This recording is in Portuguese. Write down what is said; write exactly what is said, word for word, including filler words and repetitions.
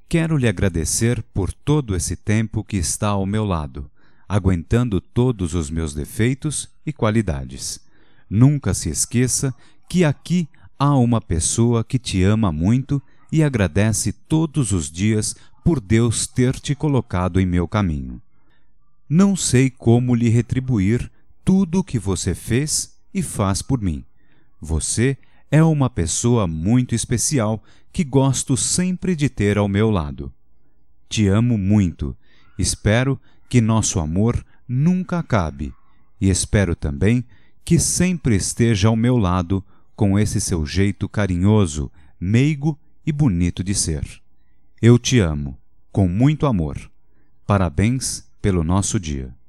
Quero lhe agradecer por todo esse tempo que está ao meu lado, aguentando todos os meus defeitos e qualidades. Nunca se esqueça que aqui há uma pessoa que te ama muito e agradece todos os dias por Deus ter te colocado em meu caminho. Não sei como lhe retribuir tudo o que você fez e faz por mim. Você é uma pessoa muito especial que gosto sempre de ter ao meu lado. Te amo muito. Espero que nosso amor nunca acabe e espero também que sempre esteja ao meu lado com esse seu jeito carinhoso, meigo e bonito de ser. Eu te amo, com muito amor. Parabéns pelo nosso dia.